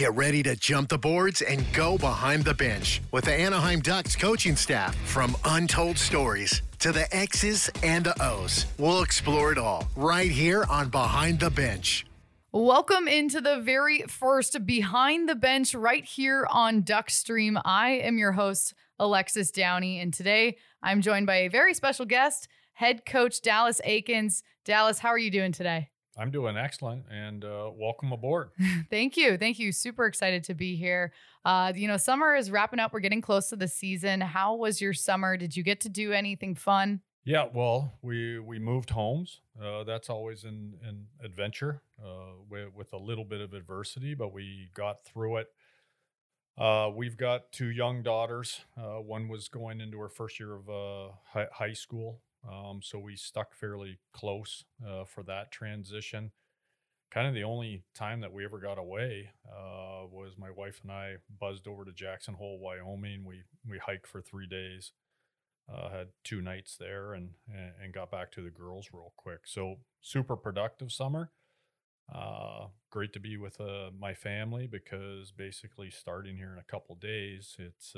Get ready to jump the boards and go behind the bench with the Anaheim Ducks coaching staff. From untold stories to the X's and the O's, we'll explore it all right here on Behind the Bench. Welcome into the very first Behind the Bench right here on Duckstream. I am your host, Alexis Downey, and today I'm joined by a very special guest, head coach Dallas Eakins. Dallas, how are you doing today? I'm doing excellent, and welcome aboard. Thank you. Thank you. Super excited to be here. Summer is wrapping up. We're getting close to the season. How was your summer? Did you get to do anything fun? Yeah, well, we moved homes. That's always an adventure with a little bit of adversity, but we got through it. We've got two young daughters. One was going into her first year of high school. So we stuck fairly close for that transition. Kind of the only time that we ever got away was my wife and I buzzed over to Jackson Hole, Wyoming. We hiked for 3 days, had 2 nights there, and got back to the girls real quick. So super productive summer. Great to be with my family, because basically starting here in a couple days, it's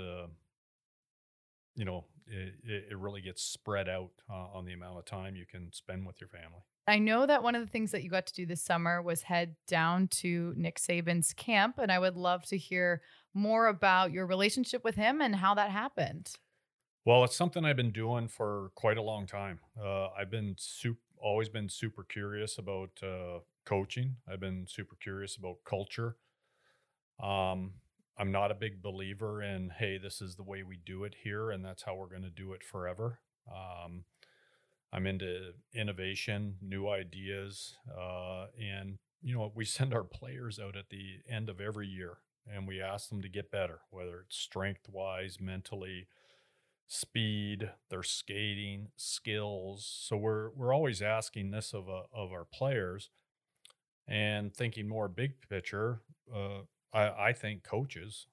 it really gets spread out on the amount of time you can spend with your family. I know that one of the things that you got to do this summer was head down to Nick Saban's camp, and I would love to hear more about your relationship with him and how that happened. Well, it's something I've been doing for quite a long time. I've been always been super curious about coaching. I've been super curious about culture. I'm not a big believer in, hey, this is the way we do it here, and that's how we're going to do it forever. I'm into innovation, new ideas, and we send our players out at the end of every year, and we ask them to get better, whether it's strength-wise, mentally, speed, their skating, skills. So we're always asking this of our players, and thinking more big picture. I think coaches,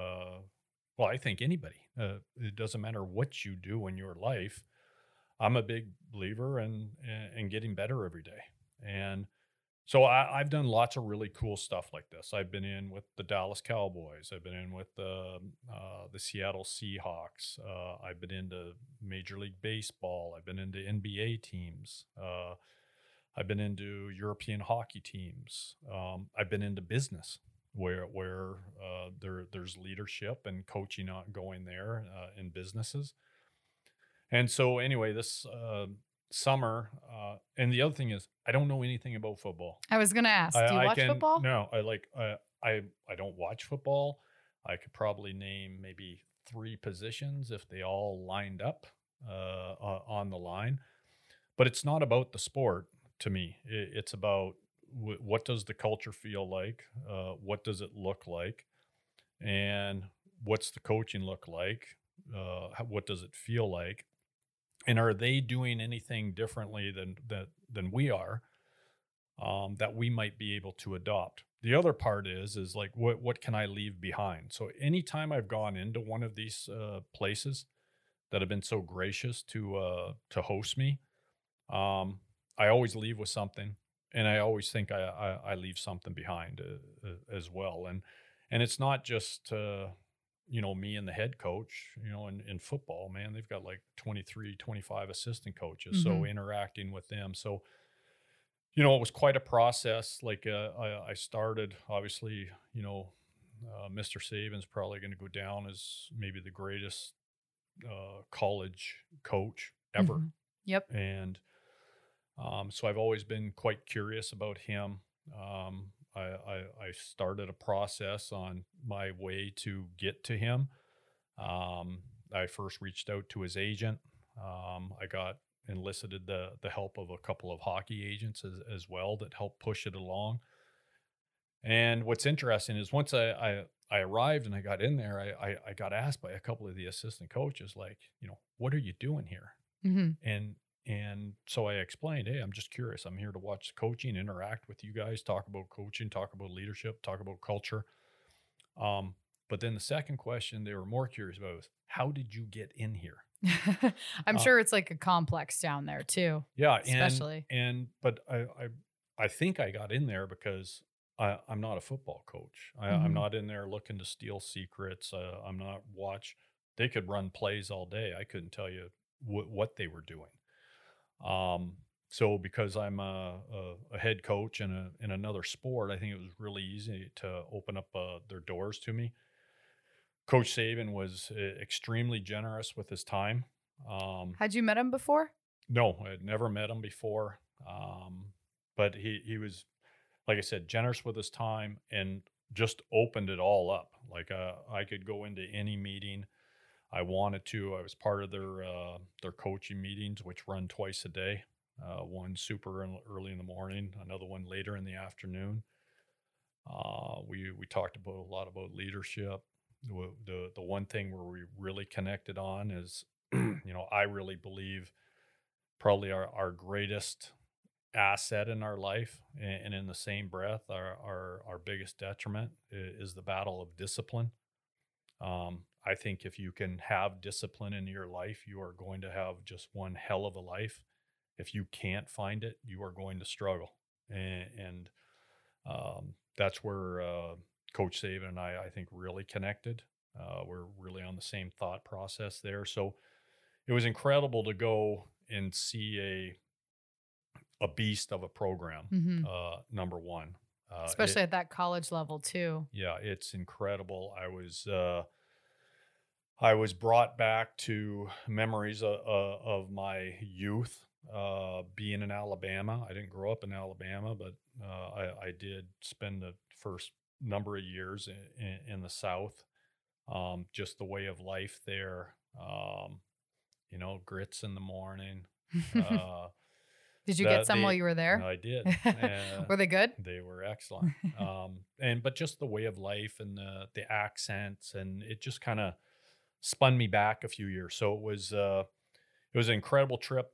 I think anybody, it doesn't matter what you do in your life. I'm a big believer in getting better every day. And so I've done lots of really cool stuff like this. I've been in with the Dallas Cowboys. I've been in with the Seattle Seahawks. I've been into Major League Baseball. I've been into NBA teams. I've been into European hockey teams. I've been into business, where there's leadership and coaching going there in businesses. And so anyway, this summer, and the other thing is, I don't know anything about football. I was going to ask, do you watch football? No, I don't watch football. I could probably name maybe 3 positions if they all lined up on the line. But it's not about the sport to me. It's about what does the culture feel like? What does it look like? And what's the coaching look like? What does it feel like? And are they doing anything differently than we are that we might be able to adopt? The other part is like, what can I leave behind? So anytime I've gone into one of these places that have been so gracious to host me, I always leave with something. And I always think I leave something behind as well. And it's not just, me and the head coach, in football, man, they've got like 23, 25 assistant coaches. Mm-hmm. So interacting with them. So, it was quite a process. Like I started, obviously, Mr. Saban's probably going to go down as maybe the greatest college coach ever. Mm-hmm. Yep. And so I've always been quite curious about him. I started a process on my way to get to him. I first reached out to his agent. I got enlisted the help of a couple of hockey agents as well that helped push it along. And what's interesting is once I arrived and I got in there, I got asked by a couple of the assistant coaches, like, what are you doing here? Mm-hmm. And so I explained, hey, I'm just curious. I'm here to watch coaching, interact with you guys, talk about coaching, talk about leadership, talk about culture. But then the second question they were more curious about was, how did you get in here? I'm sure it's like a complex down there too. Yeah. Especially. But I think I got in there because I'm not a football coach. I'm not in there looking to steal secrets. I'm not watch. They could run plays all day. I couldn't tell you what they were doing. So because I'm a head coach in another sport, I think it was really easy to open up their doors to me. Coach Saban was extremely generous with his time. Had you met him before? No, I had never met him before. But he was, like I said, generous with his time and just opened it all up. Like I could go into any meeting I wanted to. I was part of their coaching meetings, which run twice a day. One super early in the morning, another one later in the afternoon. We talked about a lot about leadership. The one thing where we really connected on is, I really believe probably our greatest asset in our life, and in the same breath, our biggest detriment is the battle of discipline. I think if you can have discipline in your life, you are going to have just one hell of a life. If you can't find it, you are going to struggle. And that's where Coach Saban and I think, really connected. We're really on the same thought process there. So it was incredible to go and see a beast of a program, number one. Especially at that college level too. Yeah, it's incredible. I was brought back to memories of my youth, being in Alabama. I didn't grow up in Alabama, but I did spend the first number of years in the South. Just the way of life there, grits in the morning. Did you get some while you were there? I did. Were they good? They were excellent. But just the way of life and the accents, and it just kind of spun me back a few years. So it was an incredible trip.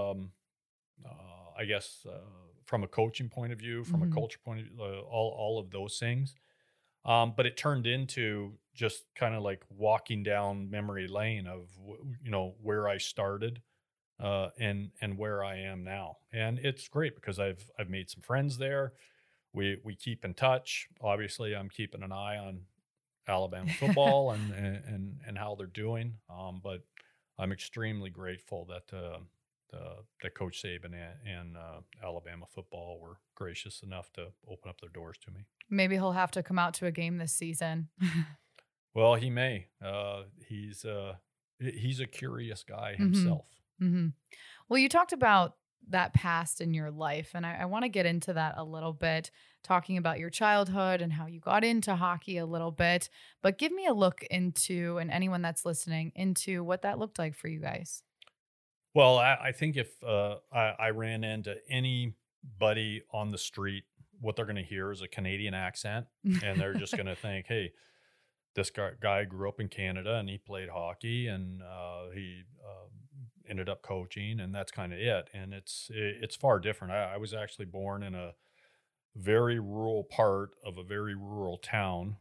I guess from a coaching point of view, from a culture point of view, all of those things. But it turned into just kind of like walking down memory lane of where I started. And where I am now, and it's great because I've made some friends there. We keep in touch. Obviously, I'm keeping an eye on Alabama football and how they're doing. But I'm extremely grateful that Coach Saban and Alabama football were gracious enough to open up their doors to me. Maybe he'll have to come out to a game this season. Well, he may. He's a curious guy himself. Well, you talked about that past in your life, and I want to get into that a little bit, talking about your childhood and how you got into hockey a little bit. But give me a look into, and anyone that's listening, into what that looked like for you guys. Well, I think if I ran into anybody on the street, what they're going to hear is a Canadian accent, and they're just going to think, hey, this guy grew up in Canada and he played hockey, and he ended up coaching, and that's kind of it. And it's far different. I was actually born in a very rural part of a very rural town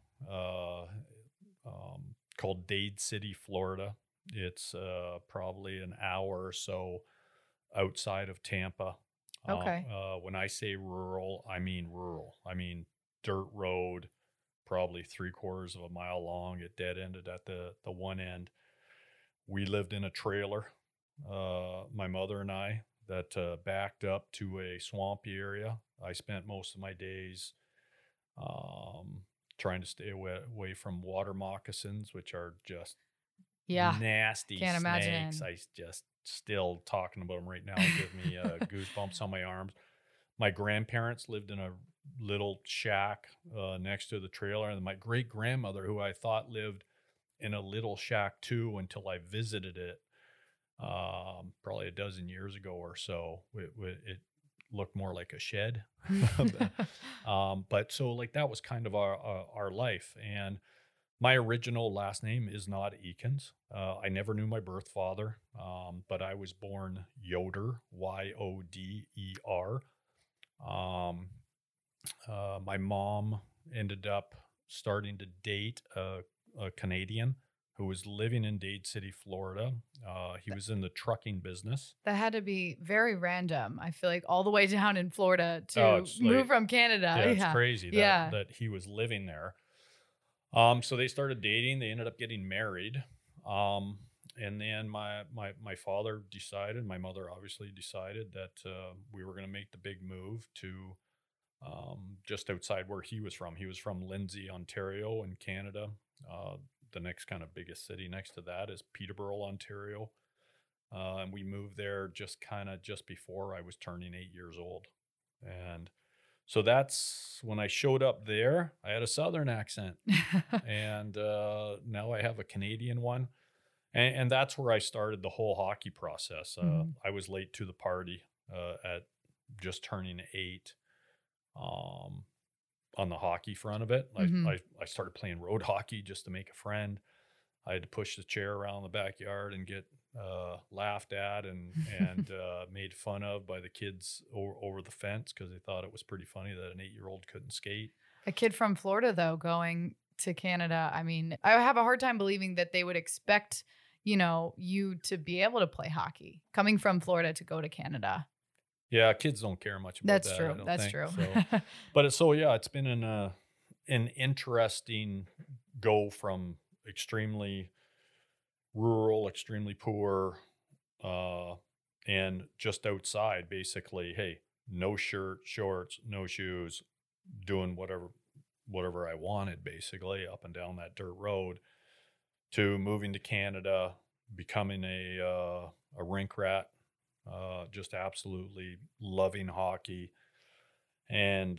called Dade City, Florida. It's probably an hour or so outside of Tampa. Okay. When I say rural, I mean rural. I mean dirt road, probably 3/4 of a mile long. It dead ended at the one end. We lived in a trailer, my mother and I, that backed up to a swampy area. I spent most of my days trying to stay away from water moccasins, which are just nasty Can't snakes. imagine. I just still talking about them right now give me goosebumps on my arms. My grandparents lived in a little shack next to the trailer, and my great grandmother, who I thought lived in a little shack too until I visited it probably a dozen years ago or so. It looked more like a shed. But so like that was kind of our life. And my original last name is not Eakins. I never knew my birth father, but I was born Yoder, Yoder. My mom ended up starting to date a Canadian who was living in Dade City, Florida. He was in the trucking business. That had to be very random. I feel like all the way down in Florida to It's like- move from Canada. Yeah, it's crazy that, Yeah. that he was living there. So they started dating. They ended up getting married. And then my father decided, my mother obviously decided that we were going to make the big move to just outside where he was from. He was from Lindsay, Ontario in Canada. The next kind of biggest city next to that is Peterborough, Ontario. And we moved there just before I was turning 8 years old. And so that's when I showed up there, I had a Southern accent. And now I have a Canadian one. And that's where I started the whole hockey process. I was late to the party at just turning 8 on the hockey front of it. I started playing road hockey just to make a friend. I had to push the chair around the backyard and get laughed at and made fun of by the kids over the fence because they thought it was pretty funny that an 8-year-old couldn't skate. A kid from Florida, though, going to Canada. I mean, I have a hard time believing that they would expect, you to be able to play hockey coming from Florida to go to Canada. Yeah, kids don't care much about That's that. true. I don't That's think. true. So, but it's been an interesting go from extremely rural, extremely poor, and just outside, basically, hey, no shirt, shorts, no shoes, doing whatever I wanted, basically, up and down that dirt road, to moving to Canada, becoming a rink rat, just absolutely loving hockey, and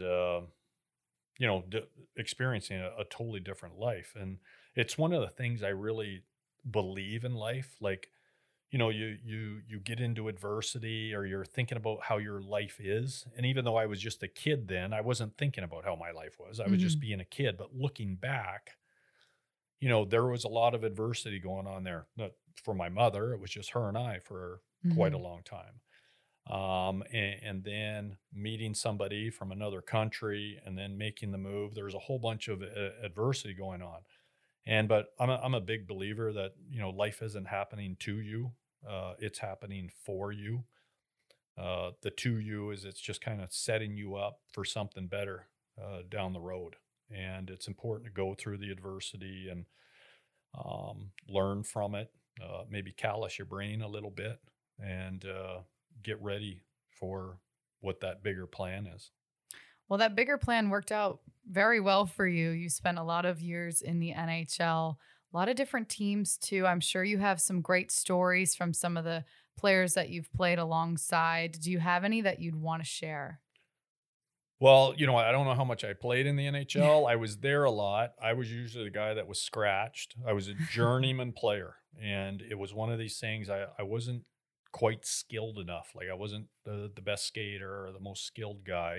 experiencing a totally different life. And it's one of the things I really believe in life. Like, you get into adversity, or you're thinking about how your life is. And even though I was just a kid then, I wasn't thinking about how my life was. I was just being a kid. But looking back, there was a lot of adversity going on there. Not for my mother, it was just her and I for quite a long time. And then meeting somebody from another country and then making the move, there's a whole bunch of adversity going on. But I'm a big believer that, life isn't happening to you. It's happening for you. The to you is it's just kind of setting you up for something better down the road. And it's important to go through the adversity and learn from it, maybe callous your brain a little bit, and get ready for what that bigger plan is. Well, that bigger plan worked out very well for you. You spent a lot of years in the NHL, a lot of different teams too. I'm sure you have some great stories from some of the players that you've played alongside. Do you have any that you'd want to share? Well, I don't know how much I played in the NHL. I was there a lot. I was usually the guy that was scratched. I was a journeyman player. And it was one of these things, I wasn't quite skilled enough. Like, I wasn't the best skater or the most skilled guy.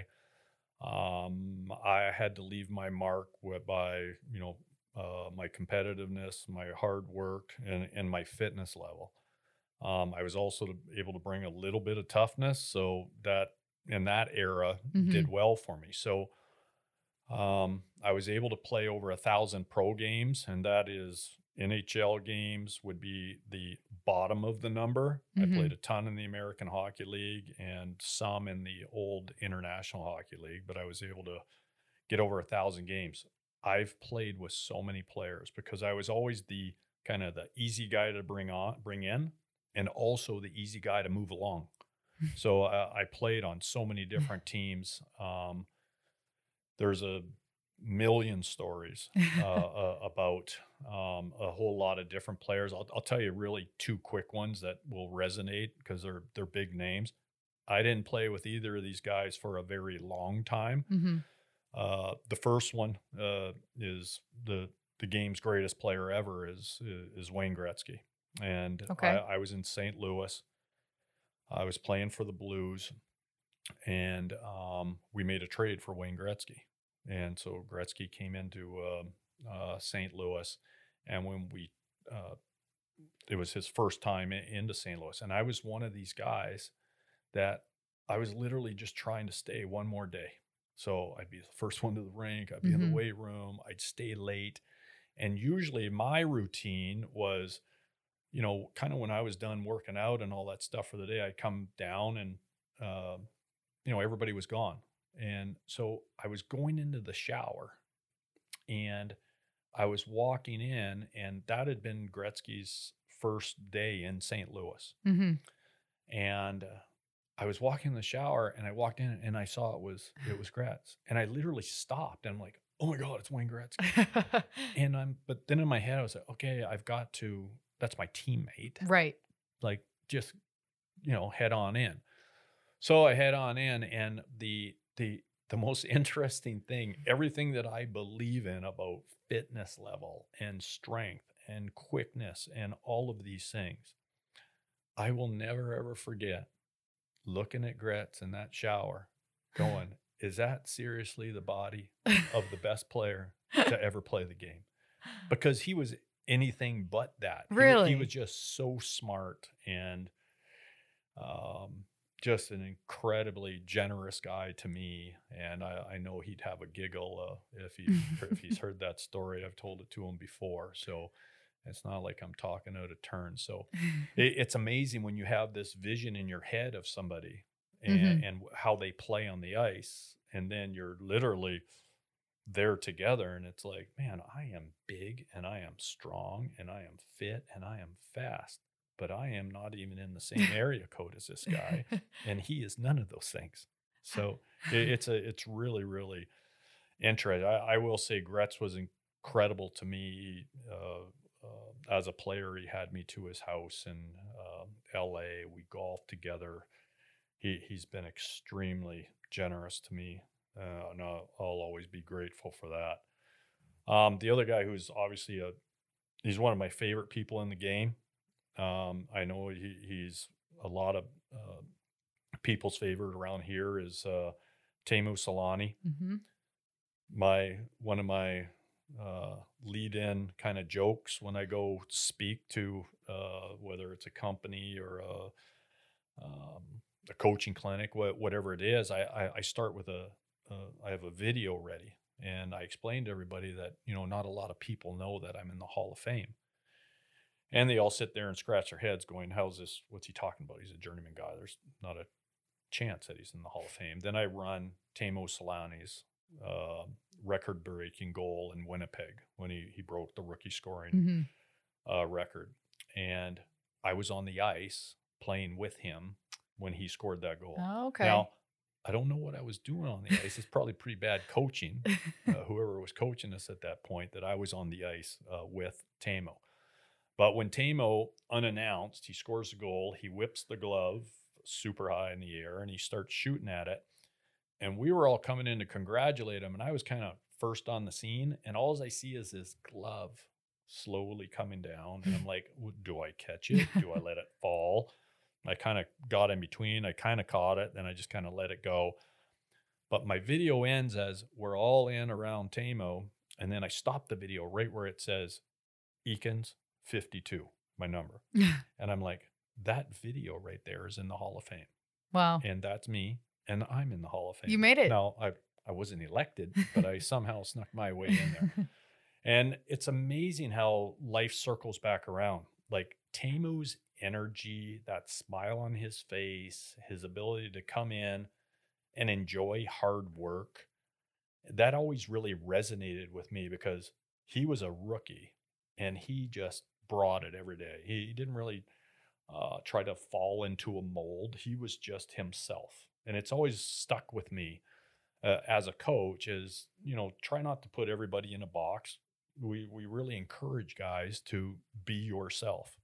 I had to leave my mark by, my competitiveness, my hard work, and my fitness level. I was also able to bring a little bit of toughness. So that in that era did well for me. So I was able to play over 1,000 pro games, and that is NHL games would be the bottom of the number. I played a ton in the American Hockey League and some in the old International Hockey League, but I was able to get over 1,000 games. I've played with so many players because I was always the kind of the easy guy to bring in, and also the easy guy to move along. So I played on so many different teams. There's a million stories about a whole lot of different players. I'll tell you really 2 quick ones that will resonate because they're big names. I didn't play with either of these guys for a very long time. The first one is the game's greatest player ever is Wayne Gretzky. And I was in St. Louis. I was playing for the Blues, and we made a trade for Wayne Gretzky. And so Gretzky came into St. Louis, and when it was his first time into St. Louis, and I was one of these guys that I was literally just trying to stay one more day. So I'd be the first one to the rink, I'd be in the weight room, I'd stay late, And usually my routine was, kind of when I was done working out and all that stuff for the day, I'd come down and, everybody was gone. And so I was going into the shower and I was walking in, and that had been Gretzky's first day in St. Louis. Mm-hmm. And I was walking in the shower and I walked in and I saw it was Gretz. And I literally stopped and I'm like, oh my God, it's Wayne Gretzky. But then in my head, I was like, okay, that's my teammate. Right. Like, just, head on in. So I head on in, and the most interesting thing, everything that I believe in about fitness level and strength and quickness and all of these things, I will never, ever forget looking at Gretz in that shower going, is that seriously the body of the best player to ever play the game? Because he was anything but that. Really? He was just so smart and just an incredibly generous guy to me. And I know he'd have a giggle if he's heard that story. I've told it to him before. So it's not like I'm talking out of turn. So it's amazing when you have this vision in your head of somebody and how they play on the ice. And then you're literally there together. And it's like, man, I am big and I am strong and I am fit and I am fast. But I am not even in the same area code as this guy. And he is none of those things. So it's really, really interesting. I will say Gretz was incredible to me. As a player, he had me to his house in LA. We golfed together. He's been extremely generous to me. And I'll always be grateful for that. The other guy who's obviously he's one of my favorite people in the game. I know he's a lot of people's favorite around here is Teemu Selanne. Mm-hmm. One of my lead-in kind of jokes when I go speak to whether it's a company or a coaching clinic, whatever it is, I start with I have a video ready, and I explain to everybody that not a lot of people know that I'm in the Hall of Fame. And they all sit there and scratch their heads going, what's he talking about? He's a journeyman guy. There's not a chance that he's in the Hall of Fame. Then I run Teemu Selanne's record-breaking goal in Winnipeg when he broke the rookie scoring record. And I was on the ice playing with him when he scored that goal. Oh, okay. Now, I don't know what I was doing on the ice. It's probably pretty bad coaching, whoever was coaching us at that point, that I was on the ice with Teemu. But when Teemu, unannounced, he scores a goal, he whips the glove super high in the air, and he starts shooting at it. And we were all coming in to congratulate him, and I was kind of first on the scene, and all I see is this glove slowly coming down. And I'm like, do I catch it? Do I let it fall? I kind of got in between. I kind of caught it, then I just kind of let it go. But my video ends as we're all in around Teemu, and then I stop the video right where it says Eakins 52, my number. And I'm like, that video right there is in the Hall of Fame. Wow. And that's me, and I'm in the Hall of Fame. You made it. Now, I wasn't elected, but I somehow snuck my way in there. And it's amazing how life circles back around. Like Teemu's energy, that smile on his face, his ability to come in and enjoy hard work, that always really resonated with me because he was a rookie and he just brought it every day. He didn't really try to fall into a mold. He was just himself. And it's always stuck with me as a coach is, try not to put everybody in a box. We really encourage guys to be yourself.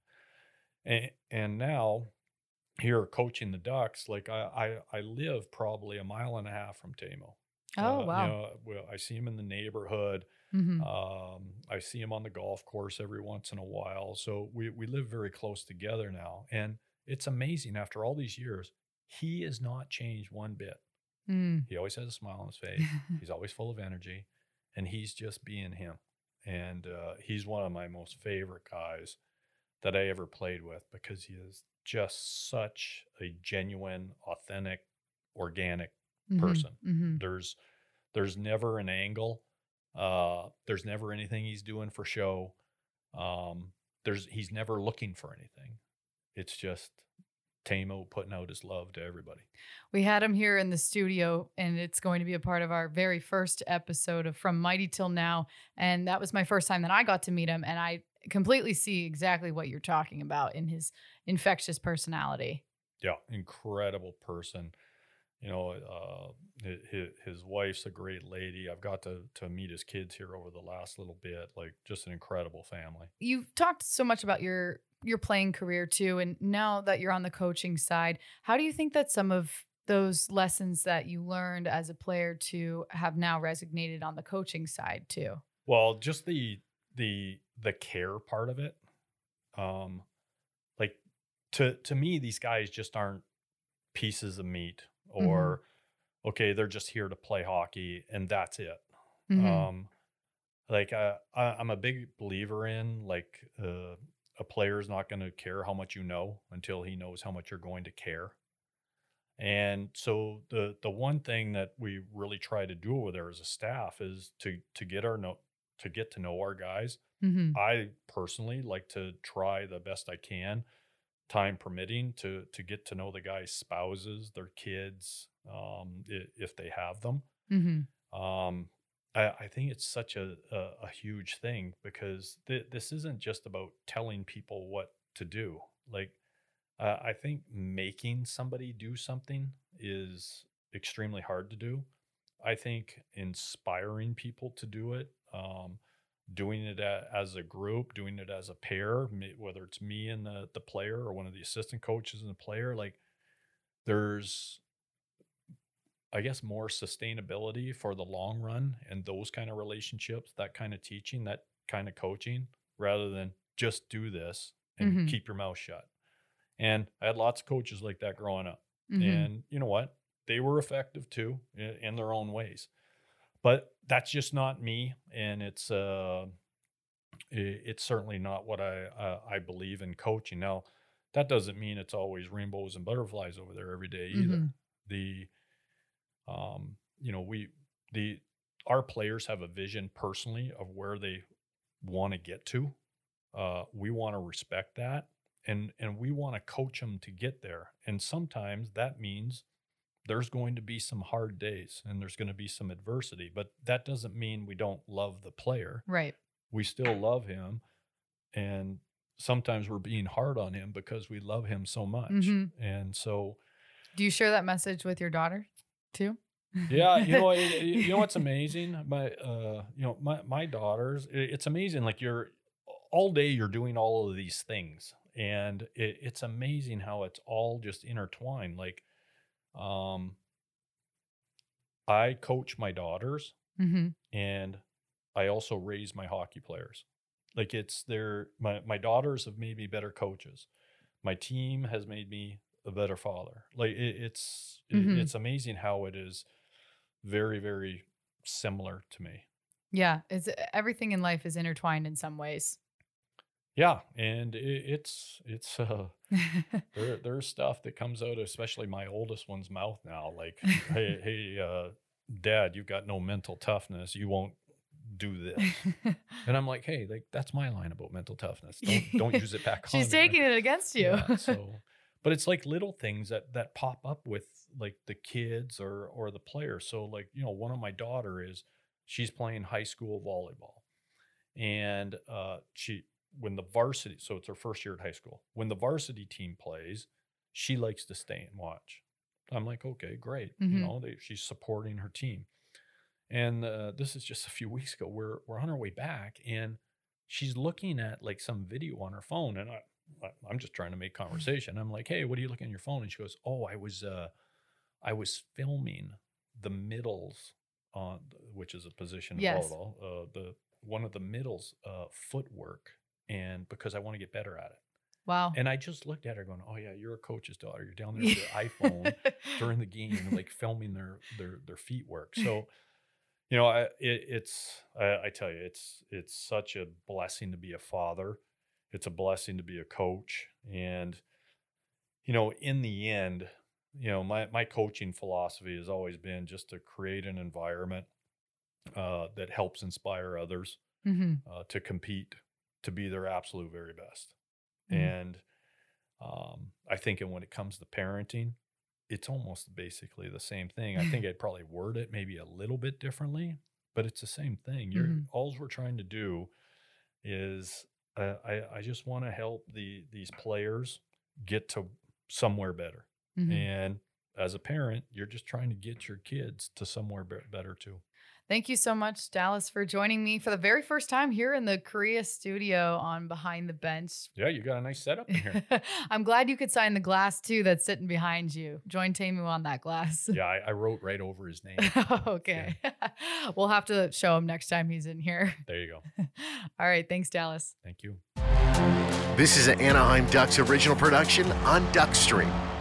And now here coaching the Ducks, like I live probably a mile and a half from Teemu. Oh, wow. I see him in the neighborhood. Mm-hmm. I see him on the golf course every once in a while. So we live very close together now. And it's amazing after all these years, he has not changed one bit. He always has a smile on his face. He's always full of energy, and he's just being him. And he's one of my most favorite guys that I ever played with because he is just such a genuine, authentic, organic person. Mm-hmm. There's never an angle There's never anything he's doing for show. He's never looking for anything. It's just Tamo putting out his love to everybody. We had him here in the studio, and it's going to be a part of our very first episode of From Mighty Till Now. And that was my first time that I got to meet him. And I completely see exactly what you're talking about in his infectious personality. Yeah, incredible person. You know, his wife's a great lady. I've got to meet his kids here over the last little bit. Like, just an incredible family. You've talked so much about your playing career too, and now that you're on the coaching side, how do you think that some of those lessons that you learned as a player to have now resonated on the coaching side too? Well, just the care part of it. Like to me, these guys just aren't pieces of meat, or okay, they're just here to play hockey and that's it. Like I'm a big believer in like a player is not going to care how much you know until he knows how much you're going to care. And so the one thing that we really try to do over there as a staff is to get to know our guys. I personally like to try the best I can, time permitting, to get to know the guys' spouses, their kids, if they have them. I think it's such a huge thing, because this isn't just about telling people what to do. Like, I think making somebody do something is extremely hard to do. I think inspiring people to do it, doing it as a group, doing it as a pair, whether it's me and the player or one of the assistant coaches and the player, like there's, I guess, more sustainability for the long run, and those kind of relationships, that kind of teaching, that kind of coaching, rather than just do this and keep your mouth shut. And I had lots of coaches like that growing up. And you know what? They were effective too in their own ways. But that's just not me, and it's certainly not what I believe in coaching. Now, that doesn't mean it's always rainbows and butterflies over there every day either. Our players have a vision personally of where they want to get to. We want to respect that, and we want to coach them to get there. And sometimes that means there's going to be some hard days and there's going to be some adversity, but that doesn't mean we don't love the player. Right. We still love him, and sometimes we're being hard on him because we love him so much. And so, do you share that message with your daughter too? Yeah, you know what's amazing? My daughters, it's amazing. Like, you're all day, you're doing all of these things, and it's amazing how it's all just intertwined. Like, I coach my daughters, and I also raise my hockey players. Like, my daughters have made me better coaches. My team has made me a better father. Like, it's amazing how it is very, very similar to me. Yeah, everything in life is intertwined in some ways. Yeah, and there's stuff that comes out, especially my oldest one's mouth now. Like, hey, Dad, you've got no mental toughness. You won't do this. And I'm like, hey, like, that's my line about mental toughness. Don't use it back on. She's taking it against you. Yeah, but it's like little things that pop up with like the kids or the players. So, like, one of my daughter she's playing high school volleyball, and when the varsity, so it's her first year at high school, when the varsity team plays, she likes to stay and watch. I'm like, okay, great. She's supporting her team. And this is just a few weeks ago. We're on our way back, and she's looking at like some video on her phone, and I'm just trying to make conversation. I'm like, hey, what are you looking at your phone? And she goes, oh, I was filming the middles on, which is a position of volleyball, one of the middles footwork, and because I want to get better at it. Wow. And I just looked at her going, oh yeah, you're a coach's daughter. You're down there with your iPhone during the game, like filming their feet work. So, I tell you, it's such a blessing to be a father. It's a blessing to be a coach. And, in the end, my coaching philosophy has always been just to create an environment that helps inspire others to compete, to be their absolute very best. And I think when it comes to parenting, it's almost basically the same thing. I think I'd probably word it maybe a little bit differently, but it's the same thing. All we're trying to do is I just want to help these players get to somewhere better. And as a parent, you're just trying to get your kids to somewhere better too. Thank you so much, Dallas, for joining me for the very first time here in the Korea studio on Behind the Bench. Yeah, you got a nice setup in here. I'm glad you could sign the glass, too, that's sitting behind you. Join Tamu on that glass. Yeah, I wrote right over his name. Okay. Yeah. We'll have to show him next time he's in here. There you go. All right. Thanks, Dallas. Thank you. This is an Anaheim Ducks original production on Duckstream.